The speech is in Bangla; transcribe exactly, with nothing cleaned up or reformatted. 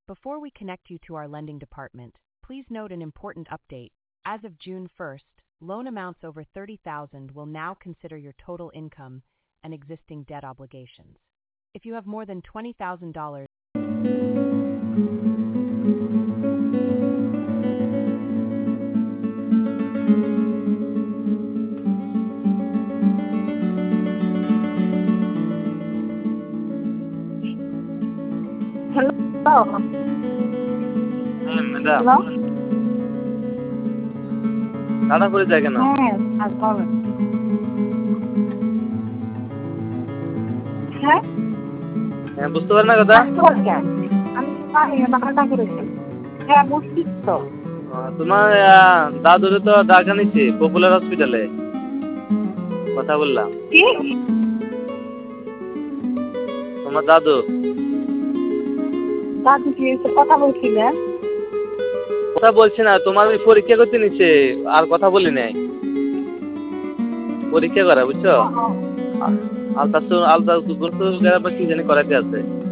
Before we connect you to our lending department, please note an important update. As of June first, loan amounts over thirty thousand dollars will now consider your total income and existing debt obligations. If you have more than twenty thousand dollars, Hello. হ্যাঁ ম্যাডাম, Hello? তাড়া করে যায় কেন? হ্যাঁ, আর বলেন। হ্যাঁ? হ্যাঁ, বুঝতে পারেন না কথা? আসতে পারি কেন? আমি তো পারি না, টাকাটা করেছি। হ্যাঁ, বুঝছি তো। আহ, তোমার আহ, দাদুরে তো ঢাকা নিচ্ছি পপুলার হসপিটালে কথা বললাম। কি? তোমার দাদু দাদু কি এসে কথা বলছিলেন? কথা বলছে না, তোমার ওই পরীক্ষা করতে নিচ্ছে, আর কথা বলি নাই। পরীক্ষা করা বুঝছো, ও, ও। আলট্রাসাউন্ড আলট্রাসাউন্ড কি জানি করাতে আছে।